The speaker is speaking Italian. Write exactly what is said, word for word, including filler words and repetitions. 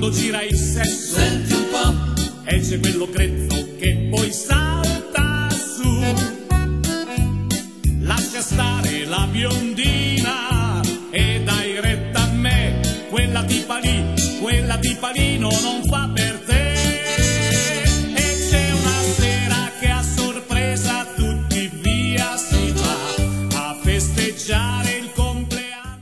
quando gira il sesso. Senti un po', E c'è quello grezzo che poi salta su. Lascia stare la biondina e dai retta a me. Quella tipa lì, quella tipa lì non